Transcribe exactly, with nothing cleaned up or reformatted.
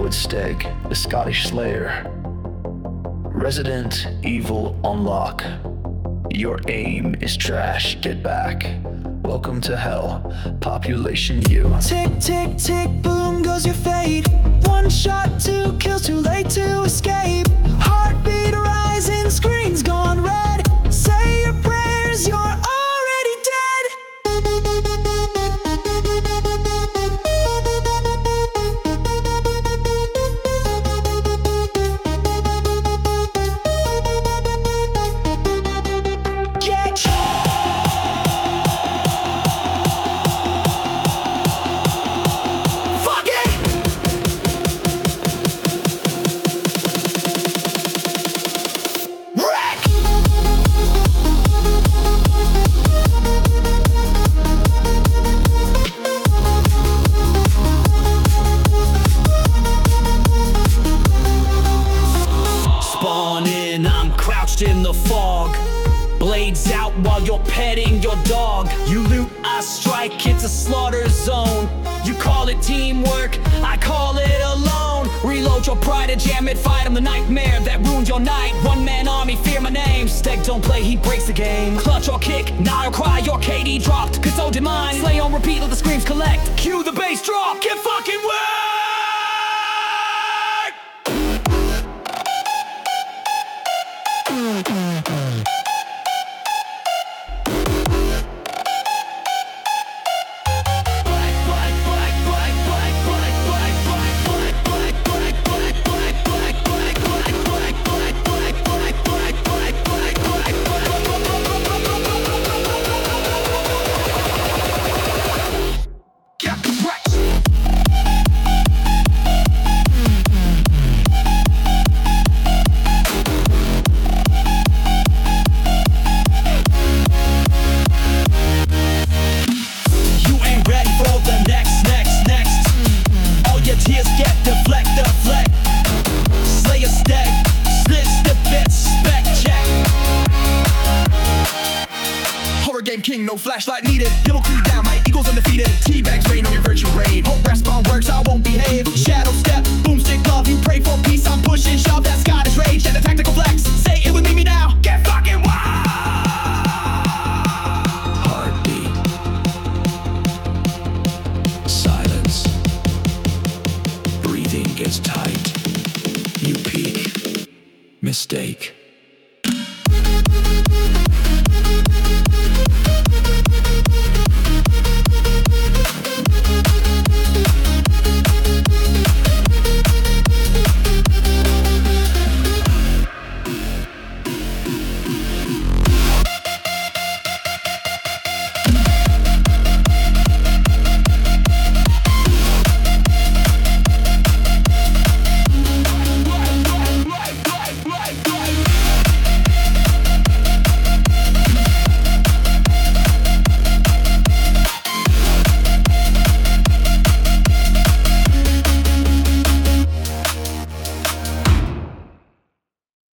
David Steg, the Scottish Slayer. Resident Evil Unlock. Your aim is trash, get back. Welcome to hell, Population U. Tick, tick, tick, boom goes your fate. One shot, two kills, too late to escape. Heartbeat rising, screen's gone red. Say your prayers, you're already dead. Get Fuck it! Wreck! Spawn in, I'm crouched in the fog. Blades out while you're petting your dog. You loot, I strike, it's a slaughter zone. You call it teamwork, I call it alone. Reload your pride and jam it, fight. I'm the nightmare that ruined your night. One man army, fear my name. Steg don't play, he breaks the game. Clutch or kick, nod or cry, your K D dropped, cause so did mine. Slay on repeat, let the screams collect. Cue the bass drop, get fucking work! Tears get deflect, deflect. Slay a Steg, snitch the bit, spec check. Horror game king, no flashlight needed. Little crew down, my eagles undefeated. Teabags rain on your virtual brain. Hope respawn works, I won't behave. Shadow step, boomstick glove, you pray for peace. I'm pushing, shove that Scottish rage and the tactical flex. Say it with me now, get fucking wild. Heartbeat. Silence. Breathing gets tight. You peek. Mistake.